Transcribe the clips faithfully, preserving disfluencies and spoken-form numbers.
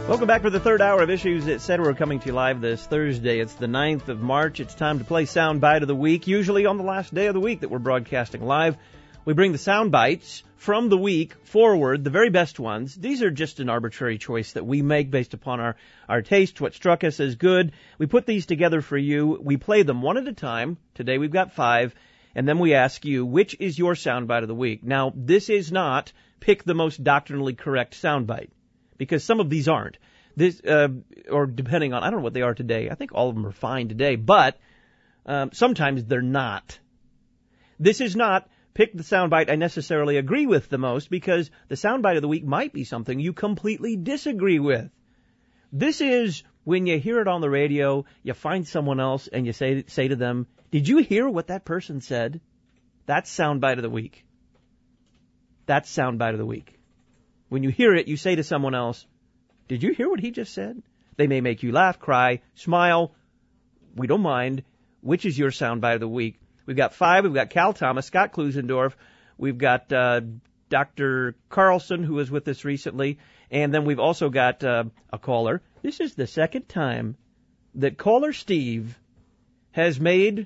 Welcome back for the third hour of Issues Etc. We're coming to you live this Thursday. It's the ninth of March. It's time to play Soundbite of the Week. Usually on the last day of the week that we're broadcasting live, we bring the sound bites from the week forward, the very best ones. These are just an arbitrary choice that we make based upon our, our taste, what struck us as good. We put these together for you. We play them one at a time. Today we've got five. And then we ask you, which is your soundbite of the week? Now, this is not pick the most doctrinally correct soundbite, because some of these aren't. This, uh, or depending on, I don't know what they are today. I think all of them are fine today, but um, sometimes they're not. This is not pick the soundbite I necessarily agree with the most, because the soundbite of the week might be something you completely disagree with. This is when you hear it on the radio, you find someone else and you say say to them, did you hear what that person said? That's soundbite of the week. That's soundbite of the week. When you hear it, you say to someone else, did you hear what he just said? They may make you laugh, cry, smile. We don't mind. Which is your soundbite of the week? We've got five. We've got Cal Thomas, Scott Klusendorf. We've got uh, Doctor Carlson, who was with us recently. And then we've also got uh, a caller. This is the second time that caller Steve has made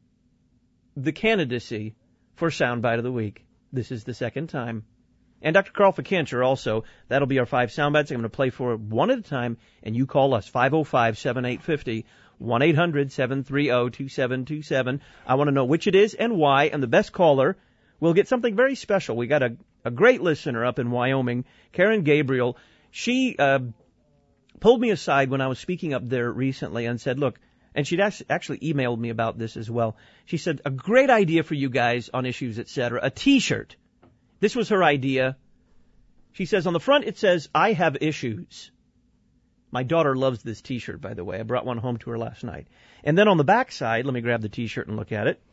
the candidacy for soundbite of the week. This is the second time. And Doctor Carl Fikincher also. That'll be our five soundbites. I'm going to play for one at a time, and you call us, five oh five, seven eight five oh, one eight hundred, seven three oh, two seven two seven. I want to know which it is and why, and the best caller will get something very special. We got a, a great listener up in Wyoming, Karen Gabriel. She uh, pulled me aside when I was speaking up there recently and said, look, and she'd actually emailed me about this as well. She said, a great idea for you guys on Issues, et cetera, a T-shirt. This was her idea. She says, on the front it says, I have issues. My daughter loves this T-shirt, by the way. I brought one home to her last night. And then on the back side, let me grab the T-shirt and look at it.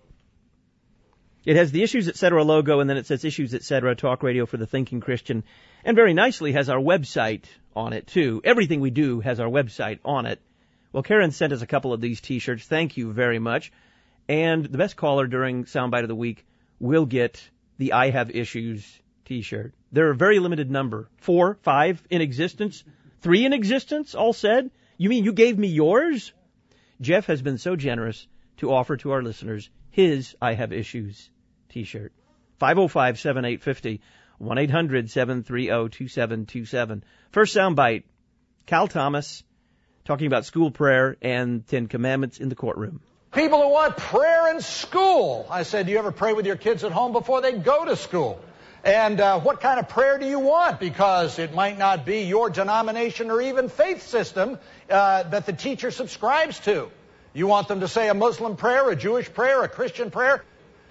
It has the Issues, et cetera logo, and then it says Issues, et cetera, Talk Radio for the Thinking Christian. And very nicely has our website on it, too. Everything we do has our website on it. Well, Karen sent us a couple of these T-shirts. Thank you very much. And the best caller during Soundbite of the Week will get the I Have Issues T-shirt. They're a very limited number. Four, five in existence, three in existence, all said. You mean you gave me yours? Jeff has been so generous to offer to our listeners his I Have Issues T-shirt. five oh five, seven eight five oh, one eight hundred, seven three oh, two seven two seven. First soundbite, Cal Thomas talking about school prayer and Ten Commandments in the courtroom. People who want prayer in school. I said, do you ever pray with your kids at home before they go to school? And uh, what kind of prayer do you want? Because it might not be your denomination or even faith system uh, that the teacher subscribes to. You want them to say a Muslim prayer, a Jewish prayer, a Christian prayer?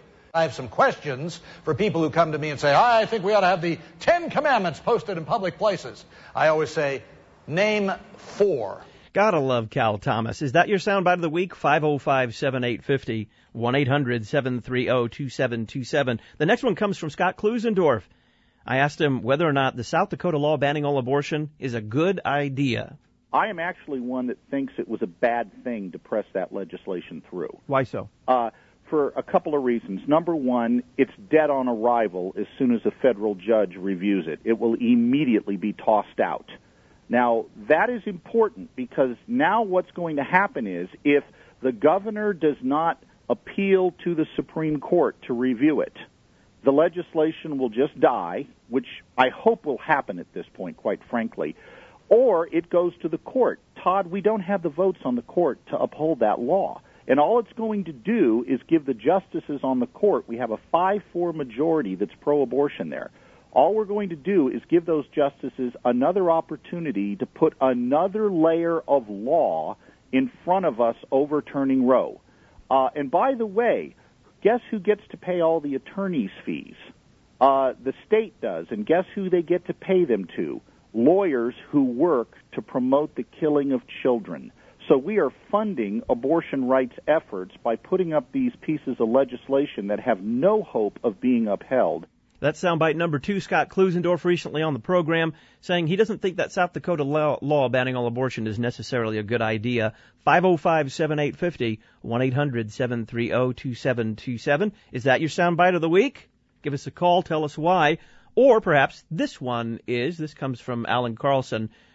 I have some questions for people who come to me and say, I think we ought to have the Ten Commandments posted in public places. I always say, name four. Gotta love Cal Thomas. Is that your soundbite of the week? five oh five, seven eight five oh, one eight hundred, seven three oh, two seven two seven. The next one comes from Scott Klusendorf. I asked him whether or not the South Dakota law banning all abortion is a good idea. I am actually one that thinks it was a bad thing to press that legislation through. Why so? Uh, for a couple of reasons. Number one, it's dead on arrival as soon as a federal judge reviews it. It will immediately be tossed out. Now, that is important because now what's going to happen is if the governor does not appeal to the Supreme Court to review it, the legislation will just die, which I hope will happen at this point, quite frankly, or it goes to the court. Todd, we don't have the votes on the court to uphold that law. And all it's going to do is give the justices on the court, we have a five four majority that's pro-abortion there. All we're going to do is give those justices another opportunity to put another layer of law in front of us overturning Roe. Uh, and by the way, guess who gets to pay all the attorney's fees? Uh, the state does. And guess who they get to pay them to? Lawyers who work to promote the killing of children. So we are funding abortion rights efforts by putting up these pieces of legislation that have no hope of being upheld. That's soundbite number two. Scott Klusendorf recently on the program saying he doesn't think that South Dakota law, law banning all abortion is necessarily a good idea. five oh five, seven eight five oh, one eight hundred, seven three oh, two seven two seven. Is that your soundbite of the week? Give us a call. Tell us why. Or perhaps this one is. This comes from Alan Carlson.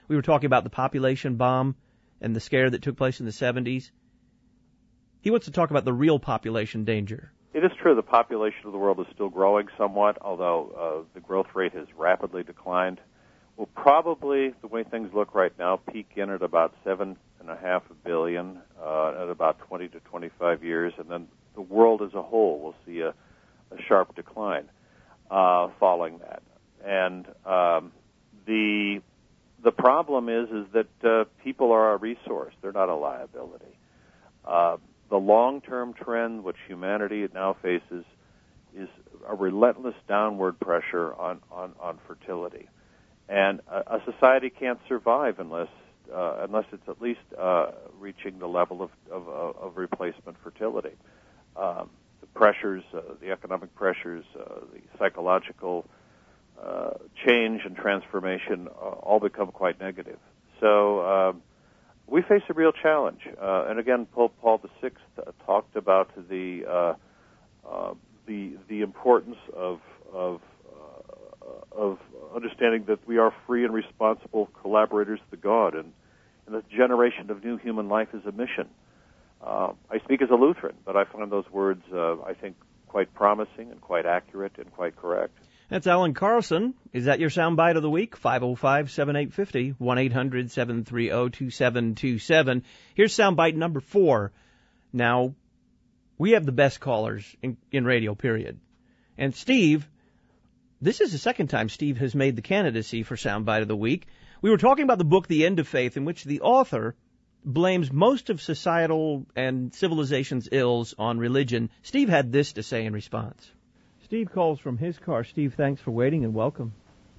We were talking about the population bomb and the scare that took place in the seventies. He wants to talk about the real population danger. It is true the population of the world is still growing somewhat, although uh, the growth rate has rapidly declined. We'll probably, the way things look right now, peak in at about seven and a half billion uh, at about twenty to twenty-five years, and then the world as a whole will see a, a sharp decline uh, following that. And um, the the problem is is that uh, people are a resource; they're not a liability. Uh, the long-term trend, which humanity now faces, is a relentless downward pressure on on, on fertility. And a, a society can't survive unless uh, unless it's at least uh, reaching the level of, of, of replacement fertility. Um, the pressures, uh, the economic pressures, uh, the psychological uh, change and transformation uh, all become quite negative. So um, we face a real challenge. Uh, and again, Pope Paul the Sixth uh, talked about the uh, uh, the the importance of of of understanding that we are free and responsible collaborators with God, and, and the generation of new human life is a mission. Uh, I speak as a Lutheran, but I find those words, uh, I think, quite promising and quite accurate and quite correct. That's Alan Carlson. Is that your soundbite of the week? five oh five, seven eight five oh, one eight hundred, seven three oh, two seven two seven. Here's soundbite number four. Now, we have the best callers in, in radio, period. And Steve... This is the second time Steve has made the candidacy for Soundbite of the Week. We were talking about the book, The End of Faith, in which the author blames most of societal and civilization's ills on religion. Steve had this to say in response. Steve calls from his car. Steve, thanks for waiting and welcome.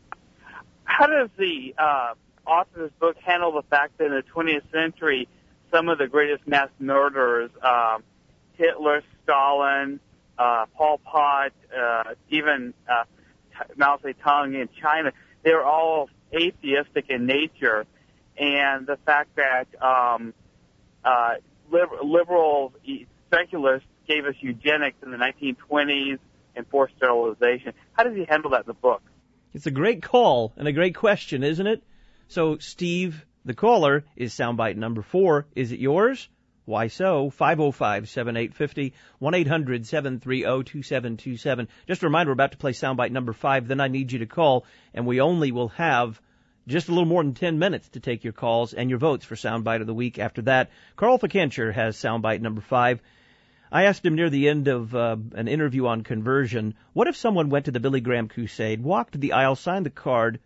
How does the uh, author of this book handle the fact that in the twentieth century, some of the greatest mass murderers, uh, Hitler, Stalin, uh, Pol Pot, uh, even... Uh, Mao Zedong in China, they're all atheistic in nature, and the fact that um, uh, liber- liberal secularists gave us eugenics in the nineteen twenties and forced sterilization. How does he handle that in the book? It's a great call and a great question, isn't it? So, Steve, the caller, is soundbite number four. Is it yours? Why so? five oh five, seven eight five oh, one eight hundred, seven three oh, two seven two seven. Just a reminder, we're about to play soundbite number five. Then I need you to call, and we only will have just a little more than ten minutes to take your calls and your votes for soundbite of the week. After that, Carl Fikencher has soundbite number five. I asked him near the end of uh, an interview on conversion, what if someone went to the Billy Graham Crusade, walked the aisle, signed the card?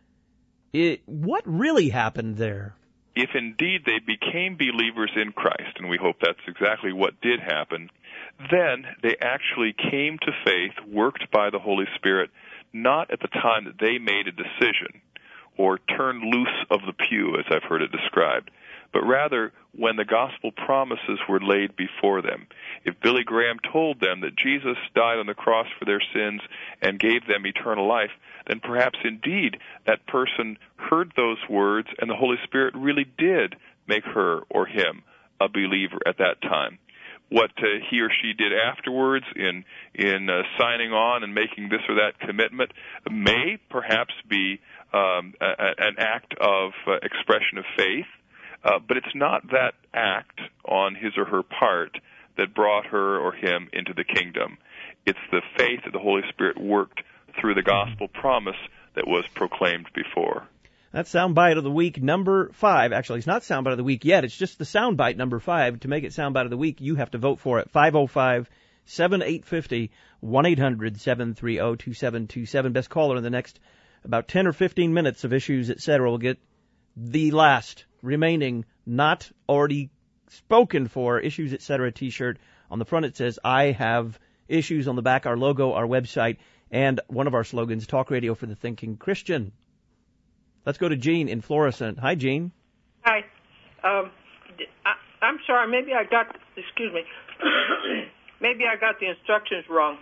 It, what really happened there? If indeed they became believers in Christ, and we hope that's exactly what did happen, then they actually came to faith, worked by the Holy Spirit, not at the time that they made a decision or turned loose of the pew, as I've heard it described, but rather when the gospel promises were laid before them. If Billy Graham told them that Jesus died on the cross for their sins and gave them eternal life, then perhaps indeed that person heard those words and the Holy Spirit really did make her or him a believer at that time. What uh, he or she did afterwards in in uh, signing on and making this or that commitment may perhaps be um, a, an act of uh, expression of faith, uh, but it's not that act on his or her part that brought her or him into the kingdom. It's the faith that the Holy Spirit worked through the gospel promise that was proclaimed before. That's Soundbite of the Week number five. Actually, it's not Soundbite of the Week yet. It's just the Soundbite number five. To make it Soundbite of the Week, you have to vote for it. five oh five, seven eight five oh, one eight hundred, seven three oh, two seven two seven. Best caller in the next about ten or fifteen minutes of Issues, et cetera will get the last remaining not already spoken for Issues, et cetera t-shirt. On the front it says, I have issues. On the back, our logo, our website, and one of our slogans, Talk Radio for the Thinking Christian. Let's go to Jean in Florissant. Hi, Jean. Hi. Um, I, I'm sorry. Maybe I got, excuse me, maybe I got the instructions wrong.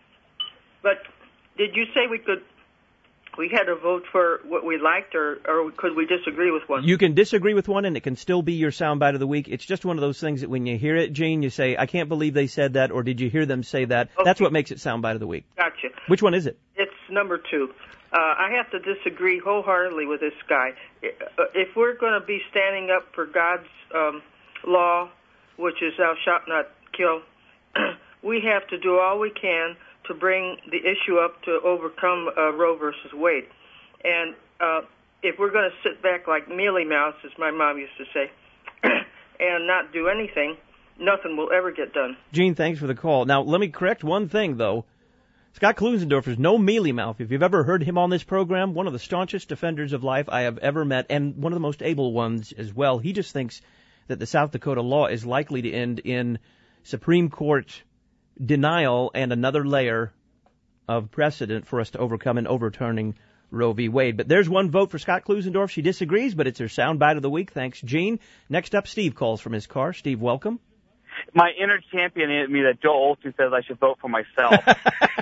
But did you say we could, we had to vote for what we liked, or, or could we disagree with one? You can disagree with one, and it can still be your soundbite of the week. It's just one of those things that when you hear it, Jean, you say, I can't believe they said that, or did you hear them say that? Okay. That's what makes it soundbite of the week. Gotcha. Which one is it? It's number two. Uh, I have to disagree wholeheartedly with this guy. If we're going to be standing up for God's um, law, which is thou shalt not kill, we have to do all we can to bring the issue up to overcome uh, Roe versus Wade. And uh, if we're going to sit back like mealy mouths, as my mom used to say, and not do anything, nothing will ever get done. Gene, thanks for the call. Now, let me correct one thing, though. Scott Klusendorf is no mealy mouth. If you've ever heard him on this program, one of the staunchest defenders of life I have ever met, and one of the most able ones as well. He just thinks that the South Dakota law is likely to end in Supreme Court denial and another layer of precedent for us to overcome in overturning Roe v. Wade. But there's one vote for Scott Klusendorf. She disagrees, but it's her soundbite of the week. Thanks, Gene. Next up, Steve calls from his car. Steve, welcome. My inner champion in me that Joel Olson says I should vote for myself. uh,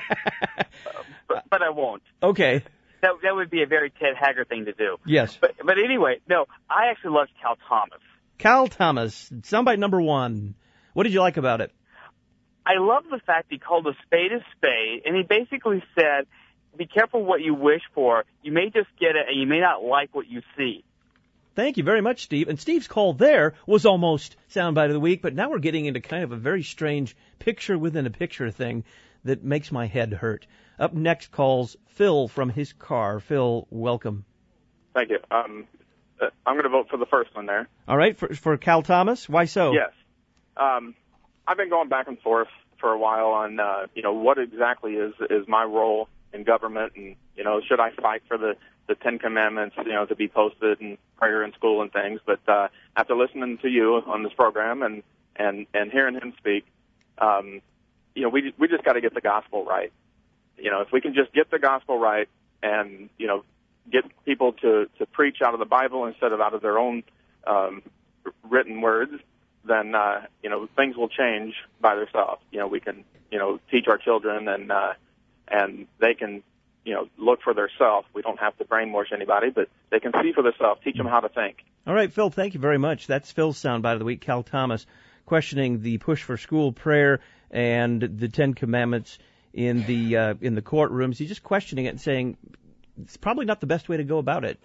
but, but I won't. Okay. That that would be a very Ted Haggard thing to do. Yes. But but anyway, no, I actually loved Cal Thomas. Cal Thomas, soundbite number one. What did you like about it? I love the fact he called a spade a spade, and he basically said, be careful what you wish for. You may just get it, and you may not like what you see. Thank you very much, Steve. And Steve's call there was almost soundbite of the week, but now we're getting into kind of a very strange picture within a picture thing that makes my head hurt. Up next calls Phil from his car. Phil, welcome. Thank you. Um, uh, I'm going to vote for the first one there. All right, for, for Cal Thomas. Why so? Yes. Um, I've been going back and forth for a while on, uh, you know, what exactly is is my role in government, and, you know, should I fight for the, the Ten Commandments, you know, to be posted and prayer in school and things. But uh, after listening to you on this program and, and, and hearing him speak, um, you know, we we just got to get the gospel right. You know, if we can just get the gospel right and, you know, get people to, to preach out of the Bible instead of out of their own um, written words, then, uh, you know, things will change by themselves. You know, we can, you know, teach our children and, uh, and they can, you know, look for themselves. We don't have to brainwash anybody, but they can see for themselves, teach them how to think. All right, Phil, thank you very much. That's Phil's soundbite of the week, Cal Thomas, questioning the push for school prayer and the Ten Commandments in the uh, in the courtrooms. He's just questioning it and saying it's probably not the best way to go about it.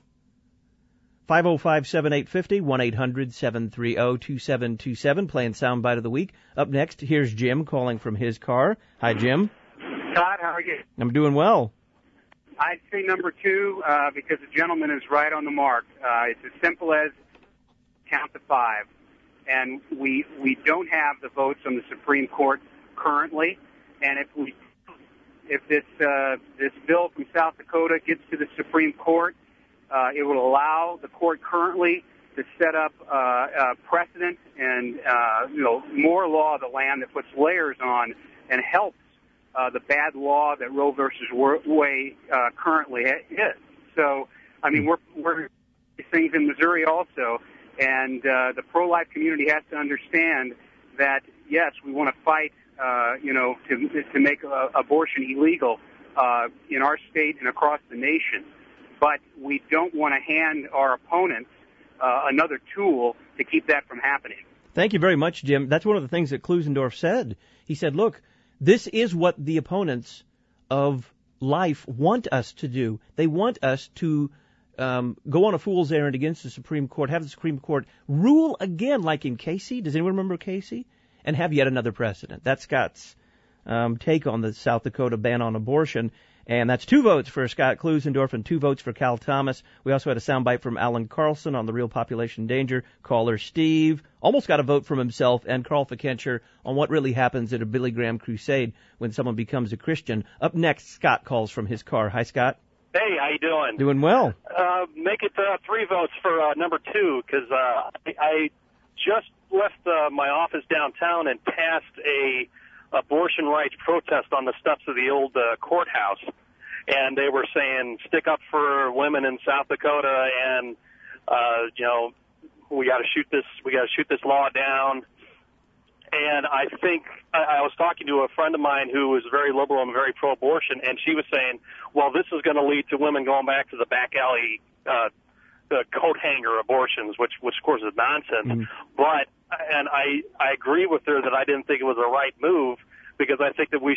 five oh five, seven eight five oh, one eight hundred, seven three oh, two seven two seven, playing soundbite of the week. Up next, here's Jim calling from his car. Hi, Jim. Todd, how are you? I'm doing well. I'd say number two uh, because the gentleman is right on the mark. Uh, it's as simple as count to five. And we we don't have the votes on the Supreme Court currently. And if we if this uh, this bill from South Dakota gets to the Supreme Court, uh, it will allow the court currently to set up uh, a precedent and uh, you know more law of the land that puts layers on and helps Uh, the bad law that Roe versus Wade uh, currently is. So, I mean, we're we're these things in Missouri also, and uh, the pro-life community has to understand that yes, we want to fight, uh, you know, to to make uh, abortion illegal uh, in our state and across the nation, but we don't want to hand our opponents uh, another tool to keep that from happening. Thank you very much, Jim. That's one of the things that Klusendorf said. He said, look, this is what the opponents of life want us to do. They want us to um, go on a fool's errand against the Supreme Court, have the Supreme Court rule again, like in Casey. Does anyone remember Casey? And have yet another precedent. That's Scott's um, take on the South Dakota ban on abortion. And that's two votes for Scott Klusendorf and two votes for Cal Thomas. We also had a soundbite from Alan Carlson on the Real Population Danger. Caller Steve almost got a vote from himself, and Carl Fikencher on what really happens at a Billy Graham crusade when someone becomes a Christian. Up next, Scott calls from his car. Hi, Scott. Hey, how you doing? Doing well. Uh, make it uh, three votes for uh, number two, because uh, I, I just left uh, my office downtown and passed a abortion rights protest on the steps of the old uh, courthouse, and they were saying stick up for women in South Dakota, and uh, you know we got to shoot this we got to shoot this law down. And I think I, I was talking to a friend of mine who was very liberal and very pro-abortion, and she was saying, well, this is going to lead to women going back to the back alley uh, the coat hanger abortions, which which of course is nonsense. Mm-hmm. But and I I agree with her that I didn't think it was the right move, because I think that we sh-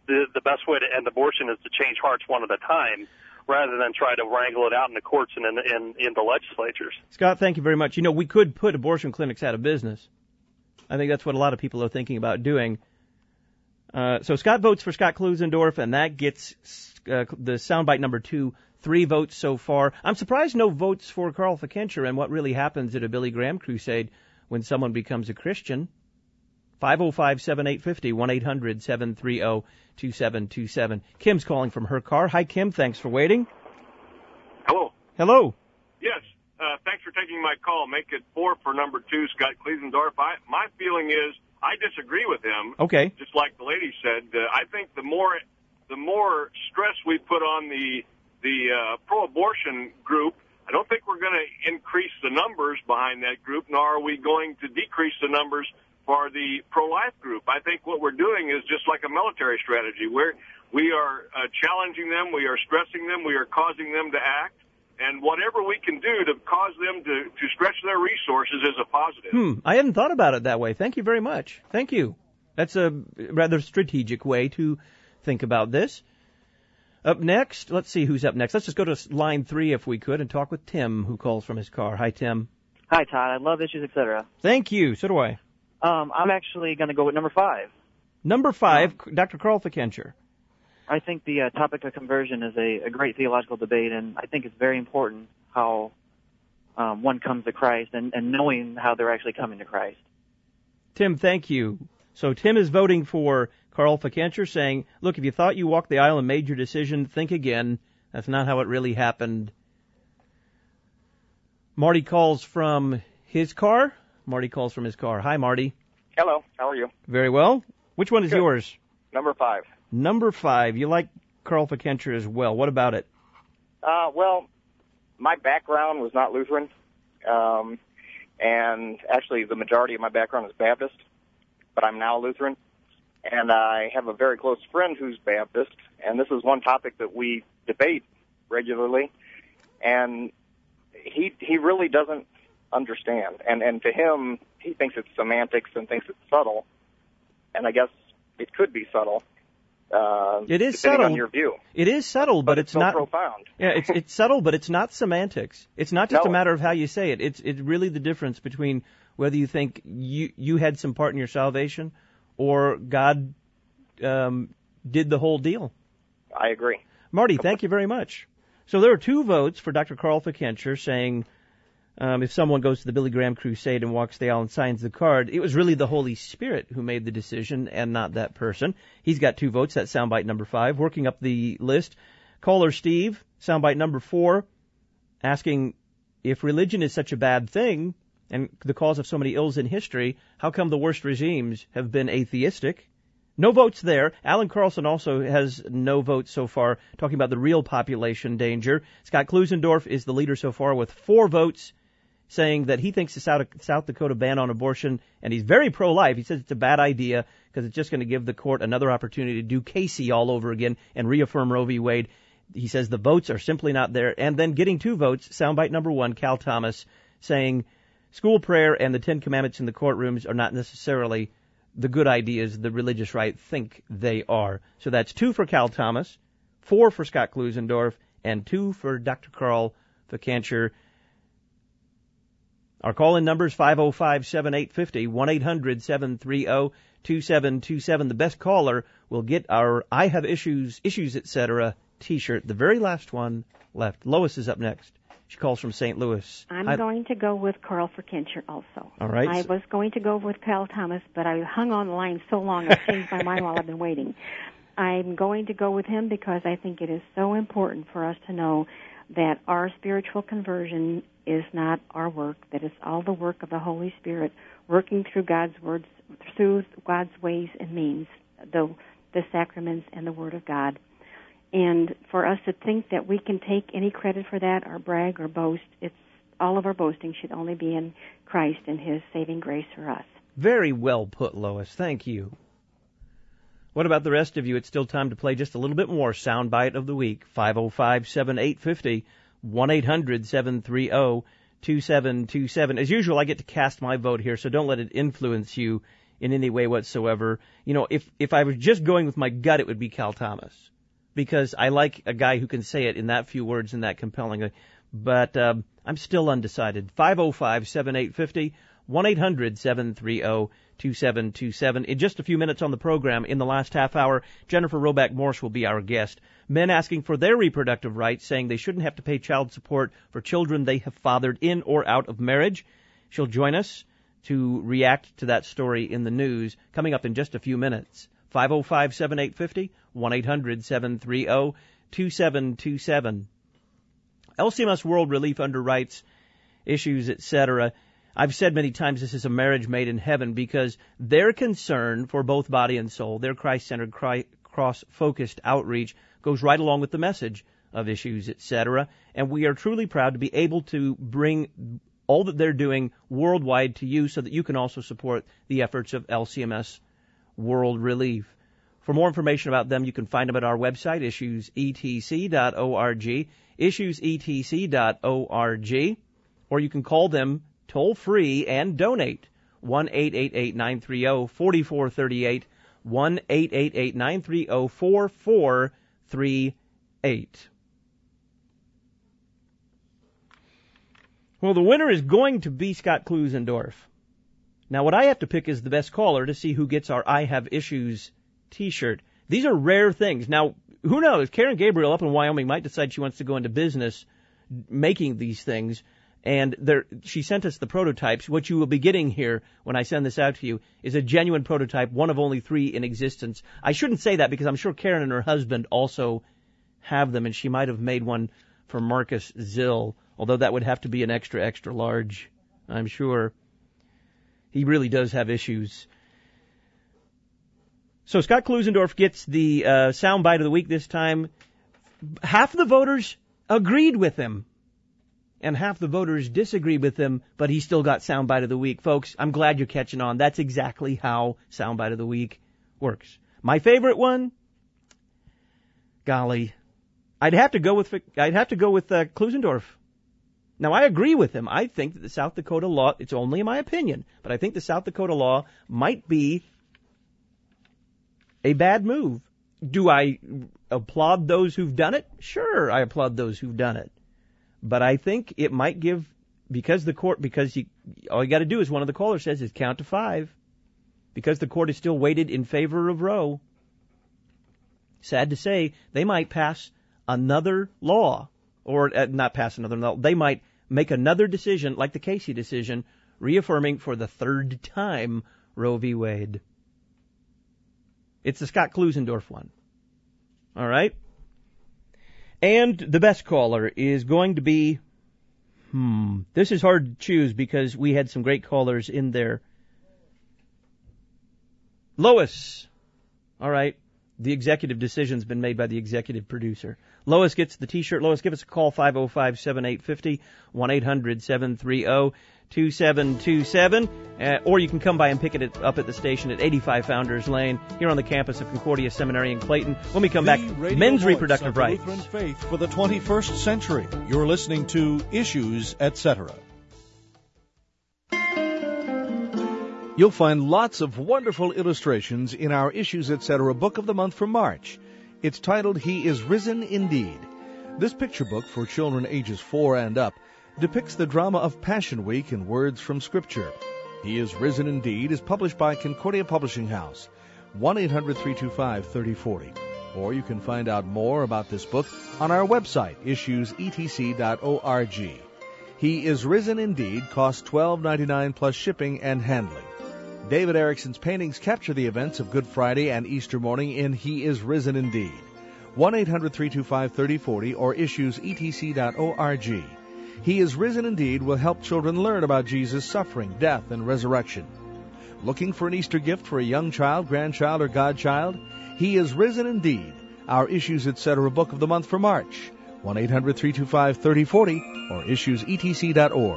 the, the best way to end abortion is to change hearts one at a time, rather than try to wrangle it out in the courts and in, in, in the legislatures. Scott, thank you very much. You know, we could put abortion clinics out of business. I think that's what a lot of people are thinking about doing. Uh, so Scott votes for Scott Klusendorf, and that gets uh, the soundbite number two, three votes so far. I'm surprised no votes for Carl Fikencher and what really happens at a Billy Graham crusade when someone becomes a Christian. five oh five, seven eight five oh, one eight hundred, seven three zero, two seven two seven. Kim's calling from her car. Hi, Kim. Thanks for waiting. Hello. Hello. Yes. Uh, thanks for taking my call. Make it four for number two, Scott Klusendorf. I, my feeling is I disagree with him. Okay. Just like the lady said, uh, I think the more the more stress we put on the the uh, pro-abortion group, I don't think we're going to increase the numbers behind that group, nor are we going to decrease the numbers for the pro-life group. I think what we're doing is just like a military strategy. We're, we are uh, challenging them, we are stressing them, we are causing them to act, and whatever we can do to cause them to, to stretch their resources is a positive. Hmm, I hadn't thought about it that way. Thank you very much. Thank you. That's a rather strategic way to think about this. Up next, let's see who's up next. Let's just go to line three if we could and talk with Tim, who calls from his car. Hi, Tim. Hi, Todd. I love Issues, et cetera. Thank you. So do I. Um, I'm actually going to go with number five. Number five, um, Doctor Carl Fikencher. I think the uh, topic of conversion is a, a great theological debate, and I think it's very important how um, one comes to Christ and, and knowing how they're actually coming to Christ. Tim, thank you. So Tim is voting for Carl Fikencher, saying, look, if you thought you walked the aisle and made your decision, think again. That's not how it really happened. Marty calls from his car. Marty calls from his car. Hi, Marty. Hello. How are you? Very well. Which one is Good. yours? Number five. Number five. You like Carl Fikencher as well. What about it? Uh, well, my background was not Lutheran, um, and actually the majority of my background is Baptist, but I'm now Lutheran, and I have a very close friend who's Baptist, and this is one topic that we debate regularly, and he he really doesn't understand, and and to him, he thinks it's semantics and thinks it's subtle, and I guess it could be subtle. Uh, it is depending subtle. on your view. It is subtle, but, but it's, it's so not profound. Yeah, it's it's subtle, but it's not semantics. It's not just No. a matter of how you say it. It's it's really the difference between whether you think you you had some part in your salvation, or God um, did the whole deal. I agree. Marty, thank you very much. So there are two votes for Doctor Carl Fikencher saying um, if someone goes to the Billy Graham crusade and walks the aisle and signs the card, it was really the Holy Spirit who made the decision and not that person. He's got two votes. That's soundbite number five. Working up the list, caller Steve, soundbite number four, asking if religion is such a bad thing and the cause of so many ills in history, how come the worst regimes have been atheistic? No votes there. Alan Carlson also has no votes so far, talking about the real population danger. Scott Klusendorf is the leader so far with four votes, saying that he thinks the South, South Dakota ban on abortion, and he's very pro-life. He says it's a bad idea because it's just going to give the court another opportunity to do Casey all over again and reaffirm Roe v. Wade. He says the votes are simply not there. And then getting two votes, soundbite number one, Cal Thomas, saying school prayer and the Ten Commandments in the courtrooms are not necessarily the good ideas the religious right think they are. So that's two for Cal Thomas, four for Scott Klusendorf, and two for Doctor Carl Fikencher. Our call-in number is five oh five, seven eight five oh, one eight hundred, seven three zero, two seven two seven. The best caller will get our I Have Issues, Issues, et cetera T-shirt, the very last one left. Lois is up next. She calls from Saint Louis. I'm I, going to go with Carl Fikencher also. All right. I was going to go with Cal Thomas, but I hung on the line so long I've changed my mind while I've been waiting. I'm going to go with him because I think it is so important for us to know that our spiritual conversion is not our work, that it's all the work of the Holy Spirit working through God's words, through God's ways and means, the, the sacraments and the Word of God. And for us to think that we can take any credit for that or brag or boast, it's all of our boasting should only be in Christ and His saving grace for us. Very well put, Lois. Thank you. What about the rest of you? It's still time to play just a little bit more Soundbite of the Week. five oh five, seven eight five oh, one eight hundred, seven three zero, two seven two seven. As usual, I get to cast my vote here, so don't let it influence you in any way whatsoever. You know, if, if I was just going with my gut, it would be Cal Thomas, because I like a guy who can say it in that few words and that compellingly. But um, I'm still undecided. five oh five, seven eight five oh, one eight hundred, seven three zero, two seven two seven. In just a few minutes on the program, in the last half hour, Jennifer Roback Morse will be our guest. Men asking for their reproductive rights, saying they shouldn't have to pay child support for children they have fathered in or out of marriage. She'll join us to react to that story in the news coming up in just a few minutes. five oh five, seven eight five oh, one eight hundred, seven three zero, two seven two seven. L C M S World Relief under rights issues, et cetera. I've said many times this is a marriage made in heaven, because their concern for both body and soul, their Christ-centered, cross-focused outreach goes right along with the message of issues, et cetera. And we are truly proud to be able to bring all that they're doing worldwide to you, so that you can also support the efforts of L C M S World Relief. For more information about them, you can find them at our website, issues e t c dot org, issues e t c dot org, or you can call them toll-free and donate, one eight eight eight, nine three zero, four four three eight, one eight eight eight, nine three zero, four four three eight. Well, the winner is going to be Scott Klusendorf. Now, what I have to pick is the best caller to see who gets our I Have Issues T-shirt. These are rare things. Now, who knows? Karen Gabriel up in Wyoming might decide she wants to go into business making these things. And there, she sent us the prototypes. What you will be getting here when I send this out to you is a genuine prototype, one of only three in existence. I shouldn't say that, because I'm sure Karen and her husband also have them, and she might have made one for Marcus Zill, although that would have to be an extra, extra large, I'm sure. He really does have issues. So Scott Klusendorf gets the uh, soundbite of the week this time. Half the voters agreed with him, and half the voters disagreed with him, but he still got soundbite of the week. Folks, I'm glad you're catching on. That's exactly how soundbite of the week works. My favorite one, golly, I'd have to go with I'd have to go with uh, Klusendorf. Now, I agree with him. I think that the South Dakota law, it's only my opinion, but I think the South Dakota law might be a bad move. Do I applaud those who've done it? Sure, I applaud those who've done it. But I think it might give, because the court, because you, all you got to do is, one of the callers says, is count to five. Because the court is still weighted in favor of Roe. Sad to say, they might pass another law, or uh, not pass another law. They might make another decision, like the Casey decision, reaffirming for the third time Roe v. Wade. It's the Scott Klusendorf one. All right? And the best caller is going to be, hmm, this is hard to choose because we had some great callers in there. Lois. All right. The executive decision's been made by the executive producer. Lois gets the T-shirt. Lois, give us a call, five oh five, seven eight five oh, one eight hundred, seven three zero, two seven two seven. Uh, or you can come by and pick it up at the station at eighty-five Founders Lane here on the campus of Concordia Seminary in Clayton. When we come back, men's reproductive rights. Lutheran faith for the twenty-first century. You're listening to Issues, et cetera. You'll find lots of wonderful illustrations in our Issues, et cetera book of the month for March. It's titled, He is Risen Indeed. This picture book for children ages four and up depicts the drama of Passion Week in words from Scripture. He is Risen Indeed is published by Concordia Publishing House, one eight hundred, three two five, three oh four oh. Or you can find out more about this book on our website, issues e t c dot org. He is Risen Indeed costs twelve ninety-nine plus shipping and handling. David Erickson's paintings capture the events of Good Friday and Easter morning in He is Risen Indeed. one eight hundred, three two five, three oh four oh or issues e t c dot org. He is Risen Indeed will help children learn about Jesus' suffering, death, and resurrection. Looking for an Easter gift for a young child, grandchild, or godchild? He is Risen Indeed, our Issues, et cetera book of the month for March. one eight hundred, three two five, three oh four oh or issues e t c dot org.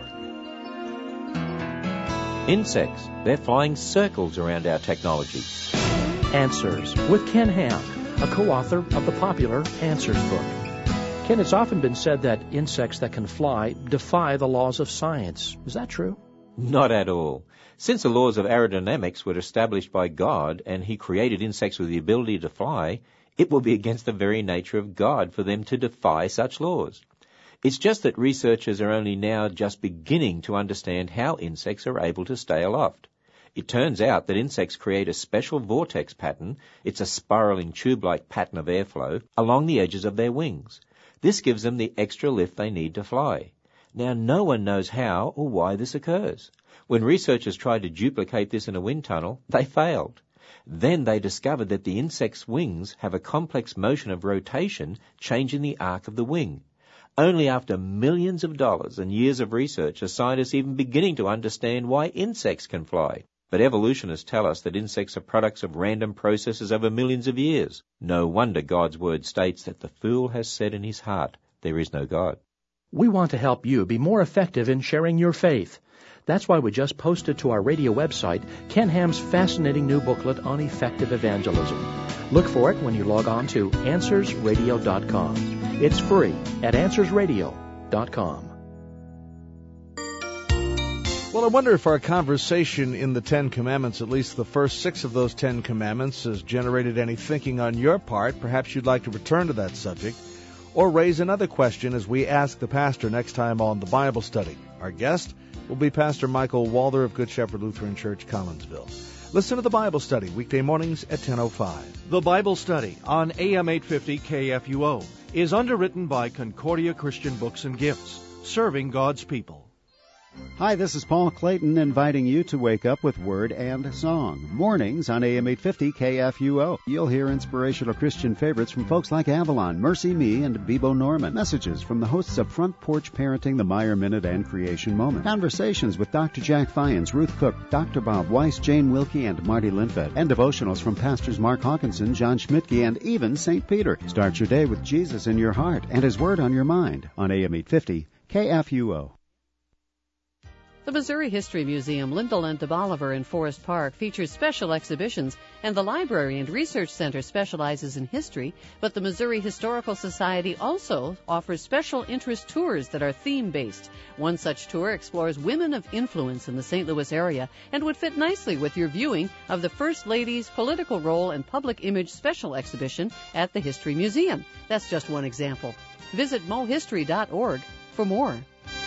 Insects, they're flying circles around our technology. Answers with Ken Ham, a co-author of the popular Answers book. Ken, it's often been said that insects that can fly defy the laws of science. Is that true? Not at all. Since the laws of aerodynamics were established by God and he created insects with the ability to fly, it will be against the very nature of God for them to defy such laws. It's just that researchers are only now just beginning to understand how insects are able to stay aloft. It turns out that insects create a special vortex pattern, it's a spiraling tube-like pattern of airflow, along the edges of their wings. This gives them the extra lift they need to fly. Now, no one knows how or why this occurs. When researchers tried to duplicate this in a wind tunnel, they failed. Then they discovered that the insect's wings have a complex motion of rotation changing the arc of the wing. Only after millions of dollars and years of research are scientists even beginning to understand why insects can fly. But evolutionists tell us that insects are products of random processes over millions of years. No wonder God's word states that the fool has said in his heart, there is no God. We want to help you be more effective in sharing your faith. That's why we just posted to our radio website Ken Ham's fascinating new booklet on effective evangelism. Look for it when you log on to answers radio dot com. It's free at answers radio dot com. Well, I wonder if our conversation in the Ten Commandments, at least the first six of those Ten Commandments, has generated any thinking on your part. Perhaps you'd like to return to that subject or raise another question as we ask the pastor next time on the Bible Study. Our guest will be Pastor Michael Walther of Good Shepherd Lutheran Church, Collinsville. Listen to the Bible Study weekday mornings at ten oh five. The Bible Study on A M eight fifty K F U O is underwritten by Concordia Christian Books and Gifts, serving God's people. Hi, this is Paul Clayton inviting you to wake up with Word and Song. Mornings on A M eight fifty K F U O. You'll hear inspirational Christian favorites from folks like Avalon, Mercy Me, and Bebo Norman. Messages from the hosts of Front Porch Parenting, the Meyer Minute, and Creation Moment. Conversations with Doctor Jack Fyans, Ruth Cook, Doctor Bob Weiss, Jane Wilkie, and Marty Linfeld. And devotionals from Pastors Mark Hawkinson, John Schmidtke, and even Saint Peter. Start your day with Jesus in your heart and His Word on your mind on A M eight fifty K F U O. The Missouri History Museum, Lindaland de Bolivar in Forest Park, features special exhibitions, and the Library and Research Center specializes in history, but the Missouri Historical Society also offers special interest tours that are theme-based. One such tour explores women of influence in the Saint Louis area and would fit nicely with your viewing of the First Lady's Political Role and Public Image Special Exhibition at the History Museum. That's just one example. Visit mo history dot org for more.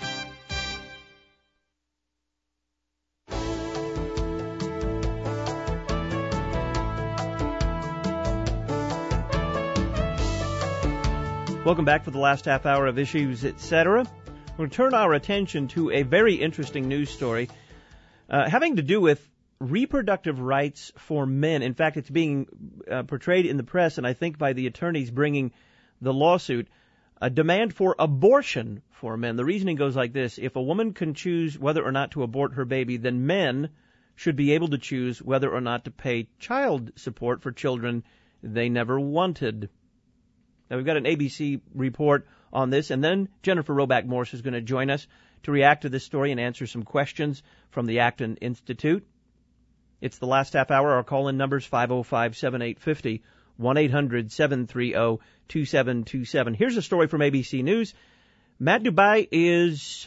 Welcome back for the last half hour of Issues, et cetera. We're going to turn our attention to a very interesting news story uh, having to do with reproductive rights for men. In fact, it's being uh, portrayed in the press, and I think by the attorneys bringing the lawsuit, a demand for abortion for men. The reasoning goes like this. If a woman can choose whether or not to abort her baby, then men should be able to choose whether or not to pay child support for children they never wanted. Now, we've got an A B C report on this, and then Jennifer Roback Morse is going to join us to react to this story and answer some questions from the Acton Institute. It's the last half hour. Our call-in number's five oh five, seven eight five oh, one eight hundred, seven three oh, two seven two seven. Here's a story from A B C News. Matt Dubai is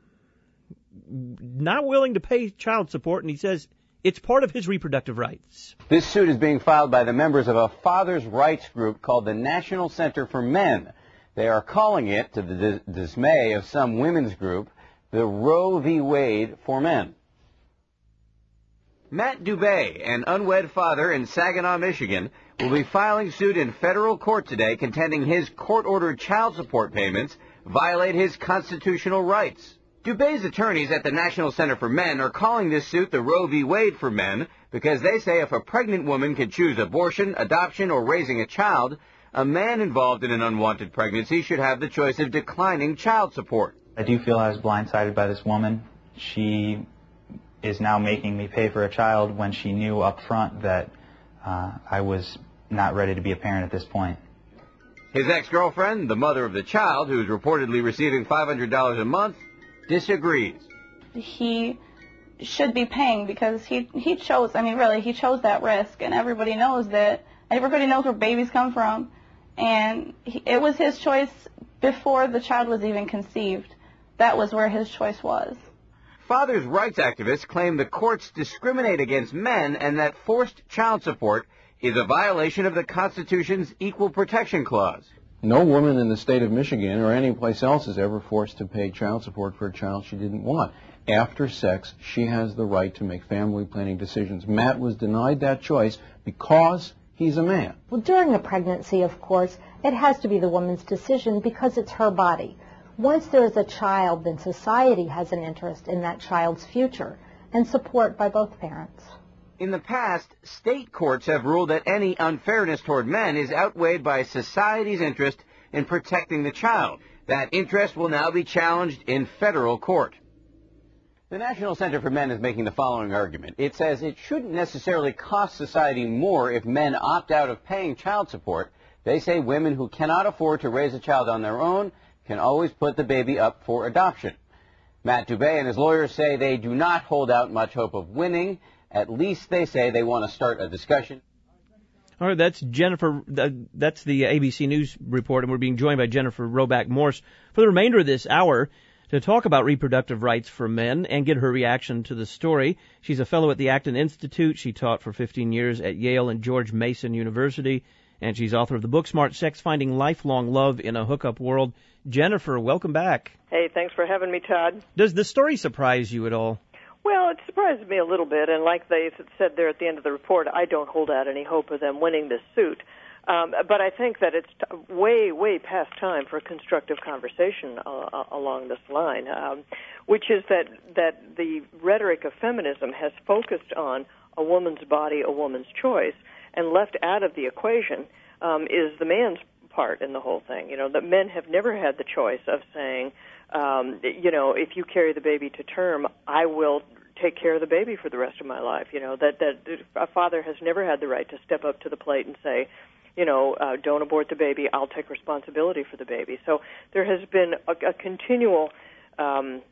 not willing to pay child support, and he says it's part of his reproductive rights. This suit is being filed by the members of a father's rights group called the National Center for Men. They are calling it, to the dis- dismay of some women's group, the Roe v. Wade for men. Matt Dubay, an unwed father in Saginaw, Michigan, will be filing suit in federal court today contending his court-ordered child support payments violate his constitutional rights. Dubay's attorneys at the National Center for Men are calling this suit the Roe v. Wade for men because they say if a pregnant woman can choose abortion, adoption, or raising a child, a man involved in an unwanted pregnancy should have the choice of declining child support. I do feel I was blindsided by this woman. She is now making me pay for a child when she knew up front that uh, I was not ready to be a parent at this point. His ex-girlfriend, the mother of the child, who is reportedly receiving five hundred dollars a month, disagrees. He should be paying because he he chose, I mean, really, he chose that risk, and everybody knows that, everybody knows where babies come from, and he, it was his choice before the child was even conceived. That was where his choice was. father's rights activists claim the courts discriminate against men and that forced child support is a violation of the Constitution's Equal Protection Clause. No woman in the state of Michigan or any place else is ever forced to pay child support for a child she didn't want. After sex, she has the right to make family planning decisions. Matt was denied that choice because he's a man. Well, during a pregnancy, of course, it has to be the woman's decision because it's her body. Once there is a child, then society has an interest in that child's future and support by both parents. In the past, state courts have ruled that any unfairness toward men is outweighed by society's interest in protecting the child. That interest will now be challenged in federal court. The National Center for Men is making the following argument. It says it shouldn't necessarily cost society more if men opt out of paying child support. They say women who cannot afford to raise a child on their own can always put the baby up for adoption. Matt Dubé and his lawyers say they do not hold out much hope of winning. At least they say they want to start a discussion. All right, that's Jennifer. That's the A B C News report, and we're being joined by Jennifer Roback Morse for the remainder of this hour to talk about reproductive rights for men and get her reaction to the story. She's a fellow at the Acton Institute. She taught for fifteen years at Yale and George Mason University, and she's author of the book Smart Sex, Finding Lifelong Love in a Hookup World. Jennifer, welcome back. Hey, thanks for having me, Todd. Does the story surprise you at all? Well, it surprised me a little bit, and like they said there at the end of the report, I don't hold out any hope of them winning this suit. Um, but I think that it's t- way, way past time for a constructive conversation uh, along this line, um, which is that, that the rhetoric of feminism has focused on a woman's body, a woman's choice, and left out of the equation um, is the man's part in the whole thing. You know, that men have never had the choice of saying, Um, you know, if you carry the baby to term, I will take care of the baby for the rest of my life. You know, that, that a father has never had the right to step up to the plate and say, you know, uh, don't abort the baby, I'll take responsibility for the baby. So there has been a, a continual um,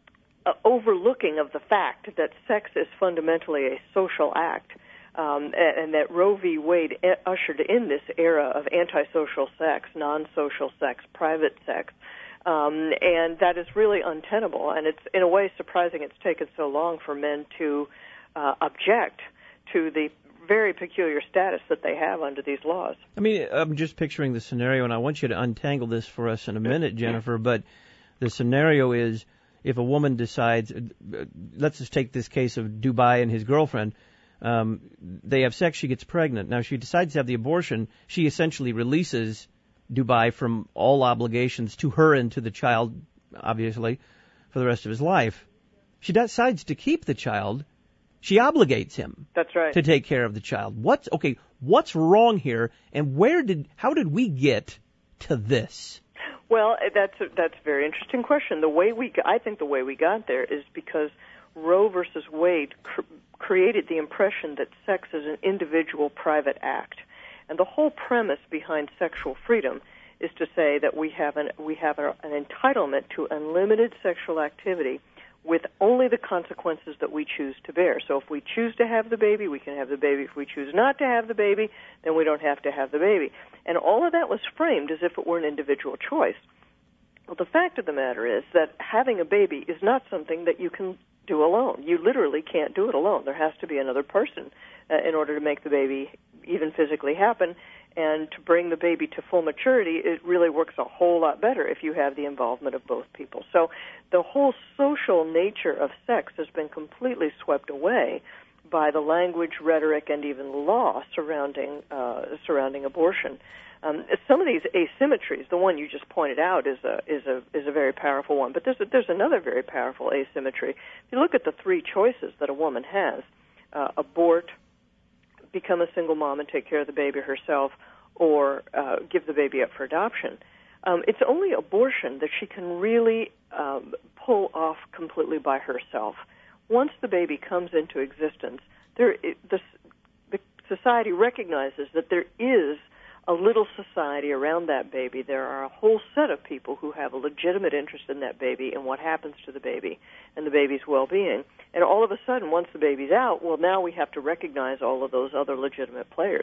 a overlooking of the fact that sex is fundamentally a social act. Um, and, and that Roe v. Wade ushered in this era of antisocial sex, non-social sex, private sex. Um, and that is really untenable, and it's in a way surprising it's taken so long for men to uh, object to the very peculiar status that they have under these laws. I mean, I'm just picturing the scenario, and I want you to untangle this for us in a minute, Jennifer, but the scenario is if a woman decides, uh, let's just take this case of Dubai and his girlfriend, um, they have sex, she gets pregnant. Now, she decides to have the abortion, she essentially releases Dubai from all obligations to her and to the child, obviously, for the rest of his life. She decides to keep the child. She obligates him. That's right. To take care of the child. What's okay? What's wrong here? And where did? How did we get to this? Well, that's a, that's a very interesting question. The way we, I think, the way we got there is because Roe versus Wade cr- created the impression that sex is an individual, private act. And the whole premise behind sexual freedom is to say that we have an we have a, an entitlement to unlimited sexual activity with only the consequences that we choose to bear. So if we choose to have the baby, we can have the baby. If we choose not to have the baby, then we don't have to have the baby. And all of that was framed as if it were an individual choice. Well, the fact of the matter is that having a baby is not something that you can do alone. You literally can't do it alone. There has to be another person uh, in order to make the baby even physically happen, and to bring the baby to full maturity, it really works a whole lot better if you have the involvement of both people. So the whole social nature of sex has been completely swept away by the language, rhetoric, and even law surrounding uh, surrounding abortion. Um, some of these asymmetries, the one you just pointed out, is a is a is a very powerful one. But there's a, there's another very powerful asymmetry. If you look at the three choices that a woman has: uh, abort, become a single mom and take care of the baby herself, or uh, give the baby up for adoption. Um, it's only abortion that she can really um, pull off completely by herself. Once the baby comes into existence, there it, the, the society recognizes that there is a little society around that baby. There are a whole set of people who have a legitimate interest in that baby and what happens to the baby and the baby's well-being. And all of a sudden, once the baby's out, well, now we have to recognize all of those other legitimate players.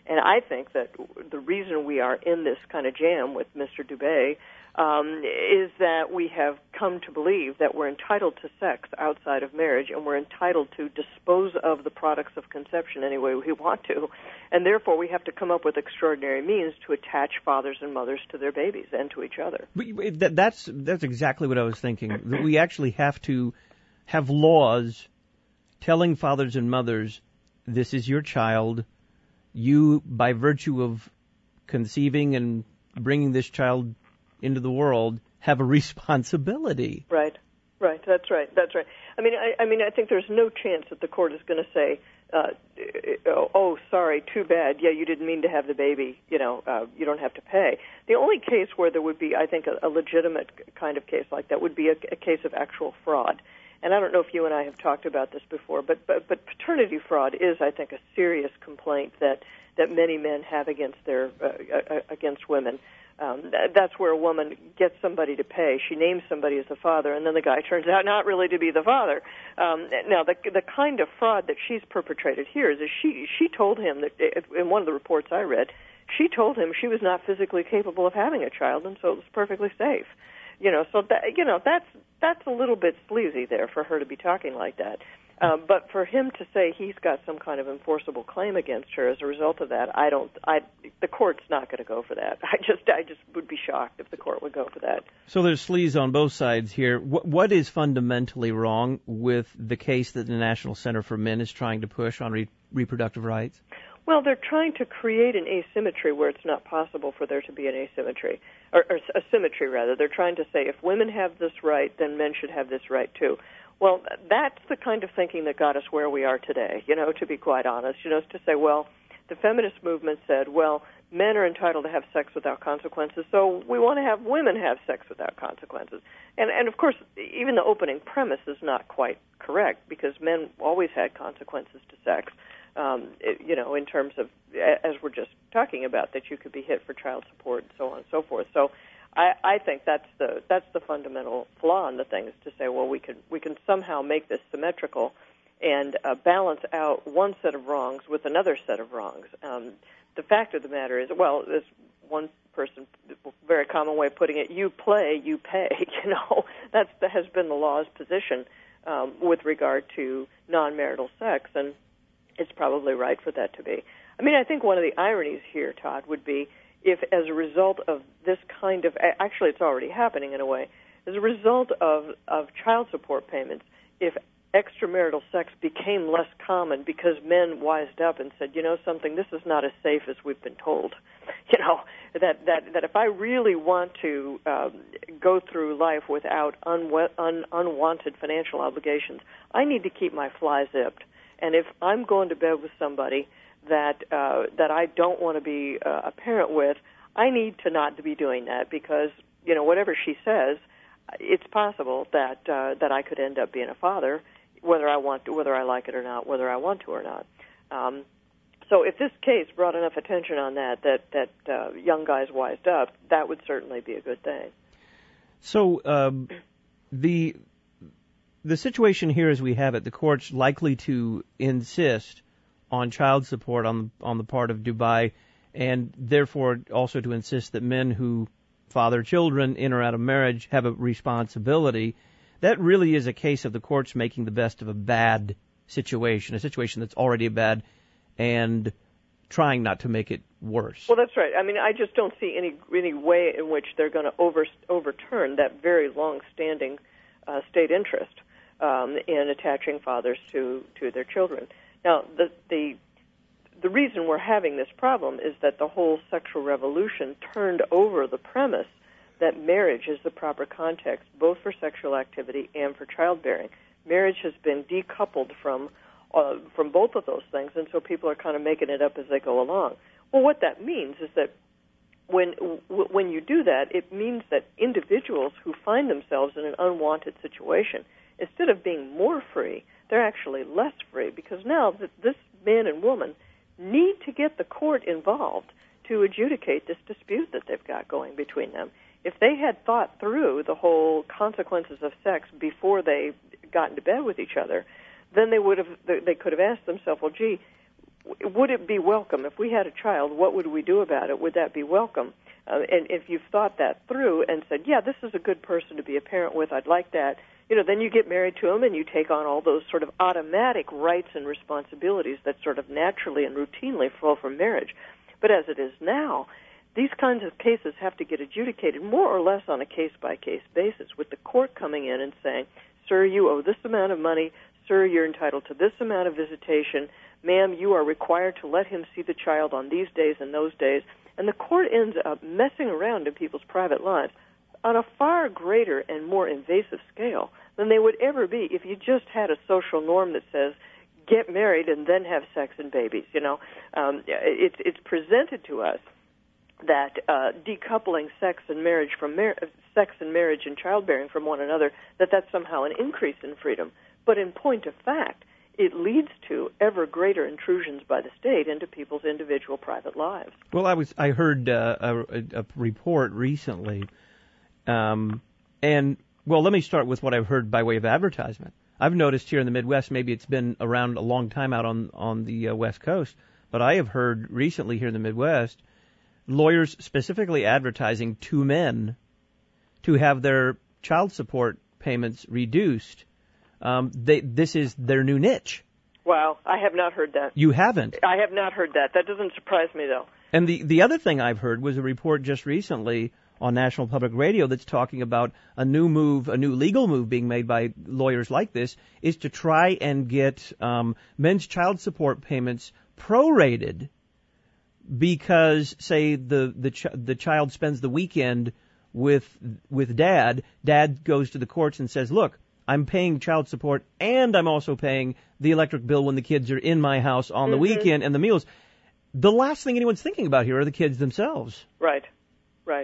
And I think that the reason we are in this kind of jam with Mister Dubé um, is that we have come to believe that we're entitled to sex outside of marriage, and we're entitled to dispose of the products of conception any way we want to, and therefore we have to come up with extraordinary means to attach fathers and mothers to their babies and to each other. But that's that's exactly what I was thinking. That we actually have to have laws telling fathers and mothers, this is your child. You, by virtue of conceiving and bringing this child into the world, have a responsibility. Right, right. That's right. That's right. I mean, I, I mean, I think there's no chance that the court is going to say, uh, oh, "Oh, sorry, too bad. Yeah, you didn't mean to have the baby. You know, uh, you don't have to pay." The only case where there would be, I think, a, a legitimate kind of case like that would be a, a case of actual fraud. And I don't know if you and I have talked about this before, but, but but paternity fraud is, I think, a serious complaint that that many men have against their uh, against women. Um, that's where a woman gets somebody to pay. She names somebody as the father, and then the guy turns out not really to be the father. Um, now, the the kind of fraud that she's perpetrated here is that she she told him that in one of the reports I read, she told him she was not physically capable of having a child, and so it was perfectly safe. You know, so that you know that's that's a little bit sleazy there for her to be talking like that. Um, but for him to say he's got some kind of enforceable claim against her as a result of that, I don't. I the court's not going to go for that. I just, I just would be shocked if the court would go for that. So there's sleaze on both sides here. What, what is fundamentally wrong with the case that the National Center for Men is trying to push on re- reproductive rights? Well, they're trying to create an asymmetry where it's not possible for there to be an asymmetry, or, or a symmetry rather. They're trying to say if women have this right, then men should have this right too. Well, that's the kind of thinking that got us where we are today, you know, to be quite honest. You know, is to say, well, the feminist movement said, well, men are entitled to have sex without consequences, so we want to have women have sex without consequences. And, and of course, even the opening premise is not quite correct, because men always had consequences to sex, um, it, you know, in terms of, as we're just talking about, that you could be hit for child support and so on and so forth. So I, I think that's the that's the fundamental flaw in the thing, is to say, well, we can we can somehow make this symmetrical and uh, balance out one set of wrongs with another set of wrongs. Um, the fact of the matter is, well, as one person, very common way of putting it, you play, you pay. You know, that's that has been the law's position um, with regard to non-marital sex, and it's probably right for that to be. I mean, I think one of the ironies here, Todd, would be if, as a result of this kind of, actually it's already happening in a way, as a result of, of child support payments, if extramarital sex became less common because men wised up and said, you know something, this is not as safe as we've been told. You know, that, that, that if I really want to um, go through life without unwe- un- unwanted financial obligations, I need to keep my fly zipped. And if I'm going to bed with somebody that uh, that I don't want to be uh, a parent with, I need to not to be doing that, because, you know, whatever she says, it's possible that uh, that I could end up being a father, whether I want to, whether I like it or not, whether I want to or not. Um, so if this case brought enough attention on that, that that uh, young guys wised up, that would certainly be a good thing. So um, the the situation here, as we have it, the court's likely to insist on child support on on the part of Dubai, and therefore also to insist that men who father children in or out of marriage have a responsibility. That really is a case of the courts making the best of a bad situation, a situation that's already bad, and trying not to make it worse. Well, that's right. I mean, I just don't see any any way in which they're going to over, overturn that very long-standing uh, state interest um, in attaching fathers to, to their children. Now, the, the the reason we're having this problem is that the whole sexual revolution turned over the premise that marriage is the proper context, both for sexual activity and for childbearing. Marriage has been decoupled from uh, from both of those things, and so people are kind of making it up as they go along. Well, what that means is that when w- when you do that, it means that individuals who find themselves in an unwanted situation, instead of being more free, they're actually less free, because now th- this man and woman need to get the court involved to adjudicate this dispute that they've got going between them. If they had thought through the whole consequences of sex before they got into bed with each other, then they would have they could have asked themselves, well, gee, would it be welcome? If we had a child, what would we do about it? Would that be welcome? Uh, and if you've thought that through and said, yeah, this is a good person to be a parent with, I'd like that, you know, then you get married to him and you take on all those sort of automatic rights and responsibilities that sort of naturally and routinely flow from marriage. But as it is now, these kinds of cases have to get adjudicated more or less on a case-by-case basis, with the court coming in and saying, sir, you owe this amount of money, sir, you're entitled to this amount of visitation, ma'am, you are required to let him see the child on these days and those days. And the court ends up messing around in people's private lives on a far greater and more invasive scale than they would ever be if you just had a social norm that says, get married and then have sex and babies. You know, um, it's it's presented to us that uh, decoupling sex and marriage from mar- sex and marriage and childbearing from one another, that that's somehow an increase in freedom. But in point of fact, it leads to ever greater intrusions by the state into people's individual private lives. Well, I was I heard uh, a, a report recently, um, and well, let me start with what I've heard by way of advertisement. I've noticed here in the Midwest, maybe it's been around a long time out on on the uh, West Coast, but I have heard recently here in the Midwest, lawyers specifically advertising to men to have their child support payments reduced. Um, they, this is their new niche. Wow, I have not heard that. You haven't? I have not heard that. That doesn't surprise me, though. And the, the other thing I've heard was a report just recently on National Public Radio that's talking about a new move, a new legal move being made by lawyers like this, is to try and get um, men's child support payments prorated because, say, the the, ch- the child spends the weekend with with dad. Dad goes to the courts and says, look, I'm paying child support and I'm also paying the electric bill when the kids are in my house on the Mm-hmm. weekend and the meals. The last thing anyone's thinking about here are the kids themselves. Right, right.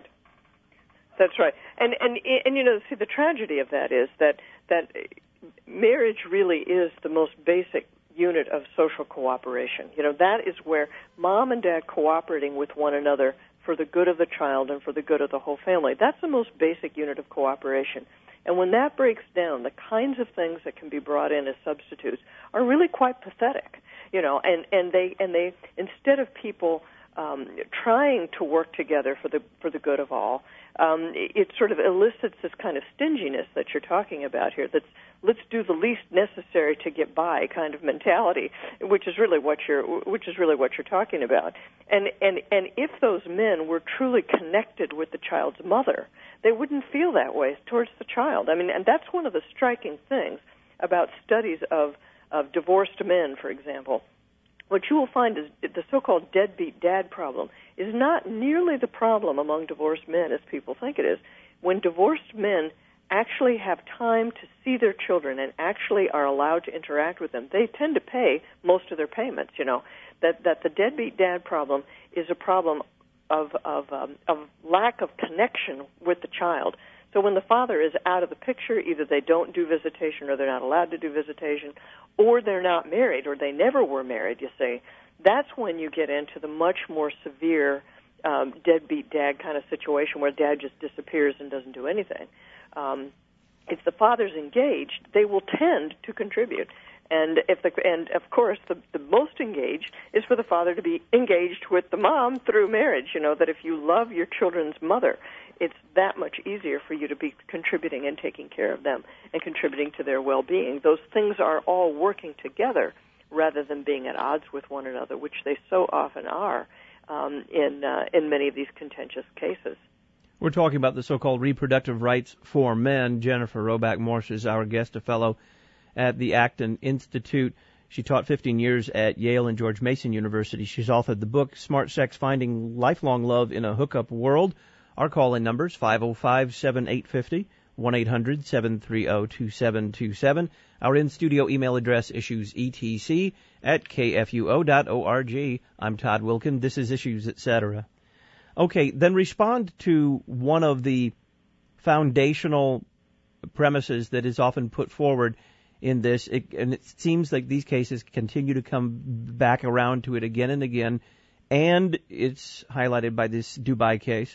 That's right. And, and, and you know, see, the tragedy of that is that, that marriage really is the most basic unit of social cooperation. You know, that is where mom and dad cooperating with one another for the good of the child and for the good of the whole family. That's the most basic unit of cooperation. And when that breaks down, the kinds of things that can be brought in as substitutes are really quite pathetic. You know, and, and they and they instead of people um, trying to work together for the for the good of all, um, it, it sort of elicits this kind of stinginess that you're talking about here. That's let's do the least necessary to get by kind of mentality, which is really what you're which is really what you're talking about. And and and if those men were truly connected with the child's mother, they wouldn't feel that way towards the child. I mean, and that's one of the striking things about studies of of divorced men, for example. What you will find is the so-called deadbeat dad problem is not nearly the problem among divorced men as people think it is. When divorced men actually have time to see their children and actually are allowed to interact with them, they tend to pay most of their payments. You know, that that the deadbeat dad problem is a problem of of um, of lack of connection with the child. So when the father is out of the picture, either they don't do visitation or they're not allowed to do visitation, or they're not married or they never were married, you see, that's when you get into the much more severe um, deadbeat dad kind of situation where dad just disappears and doesn't do anything. Um, if the father's engaged, they will tend to contribute. And if the and of course the the most engaged is for the father to be engaged with the mom through marriage. You know that if you love your children's mother, it's that much easier for you to be contributing and taking care of them and contributing to their well-being. Those things are all working together rather than being at odds with one another, which they so often are um, in uh, in many of these contentious cases. We're talking about the so-called reproductive rights for men. Jennifer Roback Morse is our guest, a fellow at the Acton Institute. She taught fifteen years at Yale and George Mason University. She's authored the book, Smart Sex, Finding Lifelong Love in a Hookup World. Our call-in numbers, five oh five, seven eight five oh, one eight hundred, seven three oh, two seven two seven. Our in-studio email address, issuesetc at k f u o dot org. I'm Todd Wilkin. This is Issues, et cetera. Okay, then respond to one of the foundational premises that is often put forward in this, it, and it seems like these cases continue to come back around to it again and again, and it's highlighted by this Dubai case.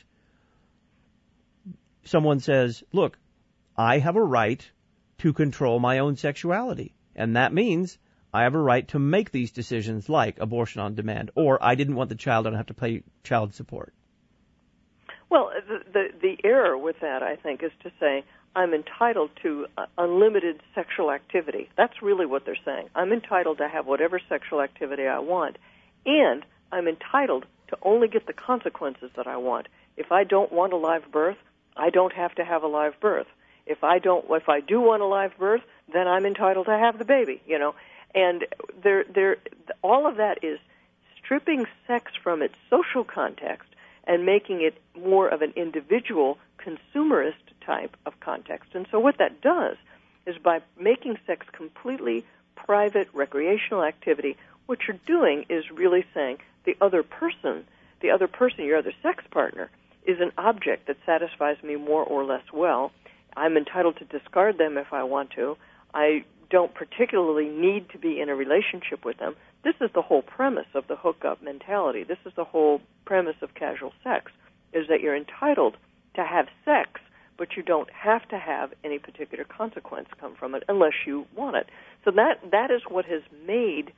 Someone says, look, I have a right to control my own sexuality, and that means I have a right to make these decisions like abortion on demand, or I didn't want the child, I don't have to pay child support. Well, the, the, the error with that, I think, is to say I'm entitled to uh, unlimited sexual activity. That's really what they're saying. I'm entitled to have whatever sexual activity I want, and I'm entitled to only get the consequences that I want. If I don't want a live birth, I don't have to have a live birth. If I don't, if I do want a live birth, then I'm entitled to have the baby, you know. And there, there, all of that is stripping sex from its social context and making it more of an individual consumerist type of context. And so what that does is by making sex completely private recreational activity, what you're doing is really saying the other person, the other person, your other sex partner, is an object that satisfies me more or less well. I'm entitled to discard them if I want to. I don't particularly need to be in a relationship with them. This is the whole premise of the hookup mentality. This is the whole premise of casual sex, is that you're entitled to have sex, but you don't have to have any particular consequence come from it unless you want it. So that that is what has made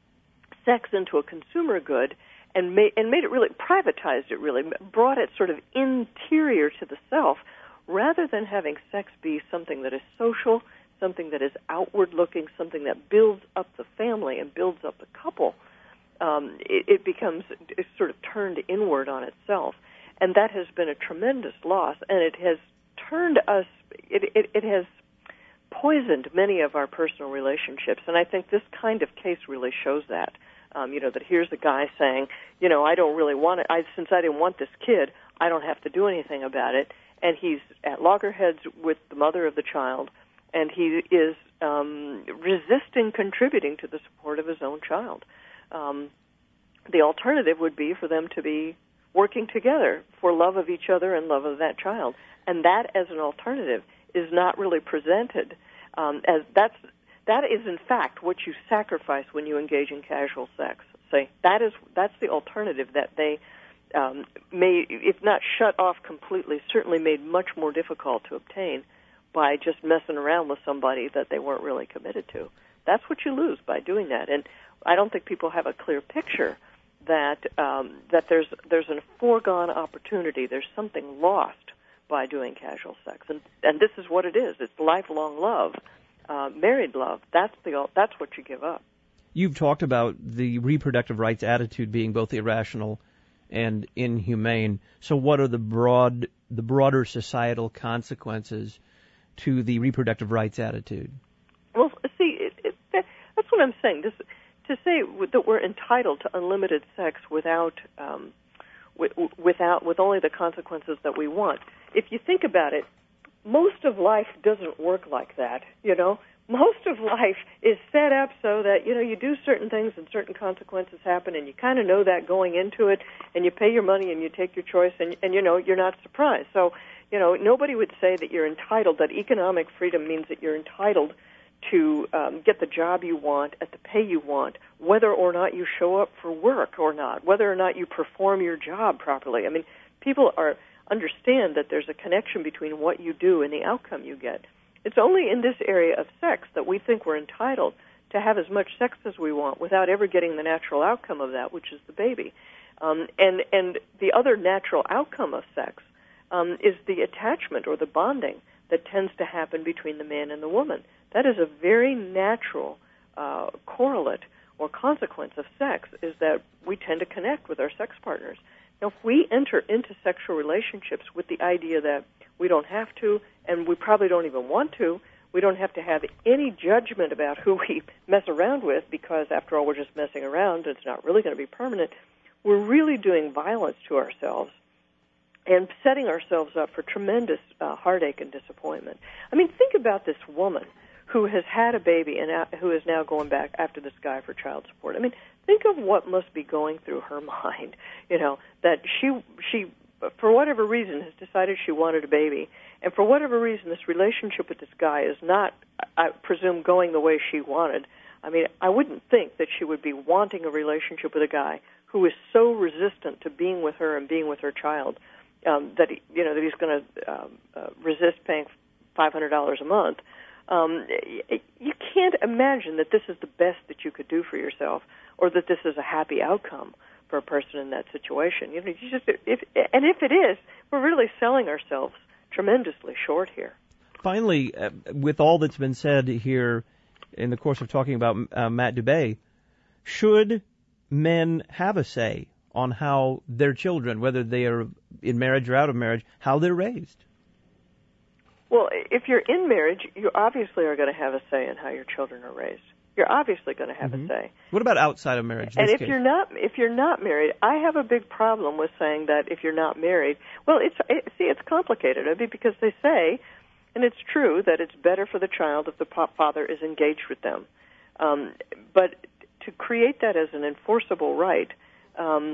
sex into a consumer good and made, and made it really, privatized it really, brought it sort of interior to the self, rather than having sex be something that is social, something that is outward-looking, something that builds up the family and builds up the couple. Um, it, it becomes it's sort of turned inward on itself. And that has been a tremendous loss, and it has turned us, it, it, it has poisoned many of our personal relationships. And I think this kind of case really shows that. Um, you know, that here's a guy saying, you know, I don't really want it. I, since I didn't want this kid, I don't have to do anything about it. And he's at loggerheads with the mother of the child, and he is um, resisting contributing to the support of his own child. Um, the alternative would be for them to be working together for love of each other and love of that child. And that, as an alternative, is not really presented um, as that's that is in fact what you sacrifice when you engage in casual sex. Say that is that's the alternative that they um, may, if not shut off completely, certainly made much more difficult to obtain by just messing around with somebody that they weren't really committed to. That's what you lose by doing that. And I don't think people have a clear picture that um, that there's there's a foregone opportunity. There's something lost by doing casual sex, and and this is what it is. It's lifelong love, uh, married love. That's the that's what you give up. You've talked about the reproductive rights attitude being both irrational and inhumane. So, what are the broad the broader societal consequences to the reproductive rights attitude? Well, see, it, it, that, that's what I'm saying. This, to say that we're entitled to unlimited sex without, um, with, without, with only the consequences that we want. If you think about it, most of life doesn't work like that. You know, most of life is set up so that you know you do certain things and certain consequences happen, and you kind of know that going into it, and you pay your money and you take your choice, and and you know you're not surprised. So. You know, nobody would say that you're entitled, that economic freedom means that you're entitled to um, get the job you want at the pay you want, whether or not you show up for work or not, whether or not you perform your job properly. I mean, people are understand that there's a connection between what you do and the outcome you get. It's only in this area of sex that we think we're entitled to have as much sex as we want without ever getting the natural outcome of that, which is the baby. Um, and, and the other natural outcome of sex Um, is the attachment or the bonding that tends to happen between the man and the woman. That is a very natural uh, correlate or consequence of sex, is that we tend to connect with our sex partners. Now, if we enter into sexual relationships with the idea that we don't have to, and we probably don't even want to, we don't have to have any judgment about who we mess around with, because, after all, we're just messing around, it's not really going to be permanent, we're really doing violence to ourselves and setting ourselves up for tremendous uh, heartache and disappointment. I mean, think about this woman who has had a baby and uh, who is now going back after this guy for child support. I mean, think of what must be going through her mind, you know, that she, she, for whatever reason, has decided she wanted a baby, and for whatever reason, this relationship with this guy is not, I presume, going the way she wanted. I mean, I wouldn't think that she would be wanting a relationship with a guy who is so resistant to being with her and being with her child, Um, that he, you know that he's going to um, uh, resist paying five hundred dollars a month. Um, you can't imagine that this is the best that you could do for yourself, or that this is a happy outcome for a person in that situation. You know, you just if and if it is, we're really selling ourselves tremendously short here. Finally, uh, with all that's been said here in the course of talking about uh, Matt Dubé, should men have a say on how their children, whether they are in marriage or out of marriage, how they're raised? Well, if you're in marriage, you obviously are going to have a say in how your children are raised. You're obviously going to have mm-hmm. a say. What about outside of marriage? And if case? you're not, if you're not married, I have a big problem with saying that if you're not married. Well, it's it, see, it's complicated. I mean, because they say, and it's true, that it's better for the child if the father is engaged with them. Um, but to create that as an enforceable right, um,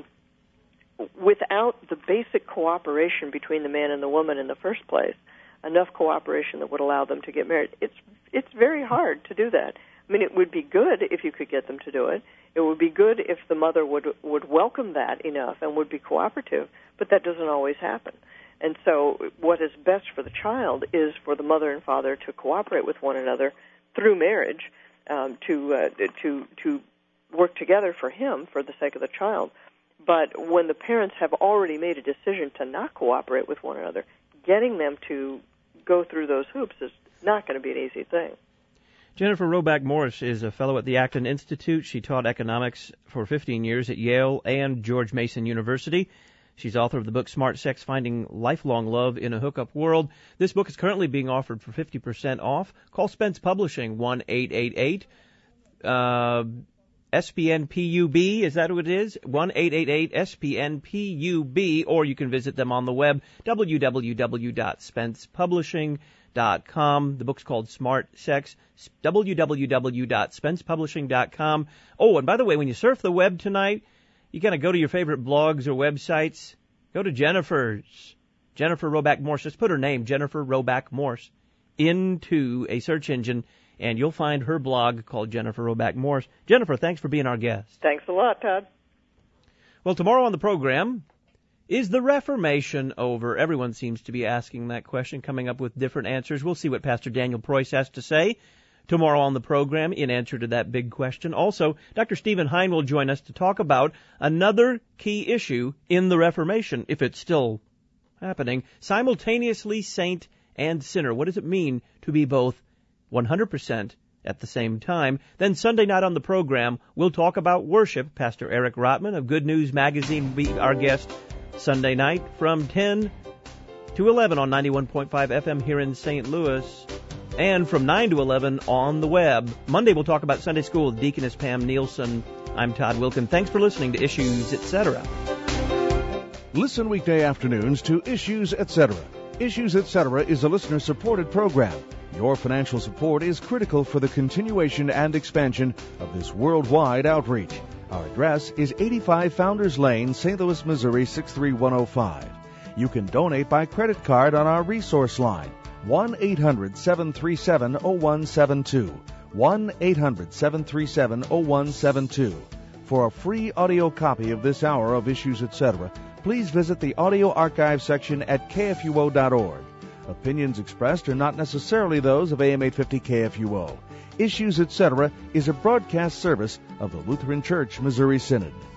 without the basic cooperation between the man and the woman in the first place, enough cooperation that would allow them to get married, it's it's very hard to do that. I mean, it would be good if you could get them to do it. It would be good if the mother would would welcome that enough and would be cooperative, but that doesn't always happen. And so what is best for the child is for the mother and father to cooperate with one another through marriage, um, to uh, to to work together for him for the sake of the child. But when the parents have already made a decision to not cooperate with one another, getting them to go through those hoops is not going to be an easy thing. Jennifer Roback Morse is a fellow at the Acton Institute. She taught economics for fifteen years at Yale and George Mason University. She's author of the book Smart Sex, Finding Lifelong Love in a Hookup World. This book is currently being offered for fifty percent off. Call Spence Publishing, one eight eight eight uh, S P N P U B, is that what it is? one eight eight eight S P N P U B, or you can visit them on the web, w w w dot spence publishing dot com. The book's called Smart Sex, w w w dot spence publishing dot com. Oh, and by the way, when you surf the web tonight, you got to go to your favorite blogs or websites. Go to Jennifer's, Jennifer Roback Morse. Just put her name, Jennifer Roback Morse, into a search engine, and you'll find her blog called Jennifer Roback Morse. Jennifer, thanks for being our guest. Thanks a lot, Todd. Well, tomorrow on the program, is the Reformation over? Everyone seems to be asking that question, coming up with different answers. We'll see what Pastor Daniel Preuss has to say tomorrow on the program in answer to that big question. Also, Doctor Stephen Hein will join us to talk about another key issue in the Reformation, if it's still happening, simultaneously saint and sinner. What does it mean to be both one hundred percent at the same time? Then Sunday night on the program, we'll talk about worship. Pastor Eric Rotman of Good News Magazine will be our guest Sunday night from ten to eleven on ninety-one point five F M here in Saint Louis, and from nine to eleven on the web. Monday we'll talk about Sunday School with Deaconess Pam Nielsen. I'm Todd Wilkin. Thanks for listening to Issues, et cetera. Listen weekday afternoons to Issues, et cetera. Issues, et cetera is a listener-supported program. Your financial support is critical for the continuation and expansion of this worldwide outreach. Our address is eighty-five Founders Lane, Saint Louis, Missouri, six three one oh five. You can donate by credit card on our resource line, one eight hundred seven three seven oh one seven two, one eight hundred seven three seven oh one seven two. For a free audio copy of this hour of Issues, et cetera, please visit the audio archive section at K F U O dot org. Opinions expressed are not necessarily those of A M eight fifty K F U O. Issues, et cetera is a broadcast service of the Lutheran Church Missouri Synod.